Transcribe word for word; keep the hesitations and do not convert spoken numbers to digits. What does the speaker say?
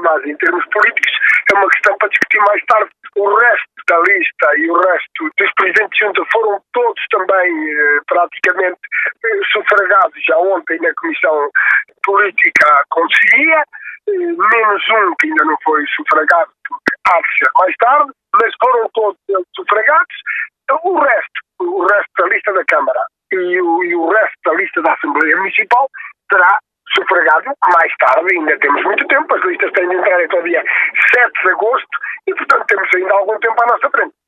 mas em termos políticos é uma questão para discutir mais tarde. O resto da lista e o resto dos presidentes de junta foram todos também eh, praticamente eh, sufragados já ontem na Comissão Política Conselhia, eh, menos um que ainda não foi sufragado, porque há de ser mais tarde, mas foram todos eles sufragados. O resto, o resto da lista da Câmara e o, e o resto da lista da Assembleia Municipal será sufragado mais tarde. Ainda temos muito tempo, as listas têm de entrar até o dia sete de agosto e, portanto, temos ainda algum tempo à nossa frente.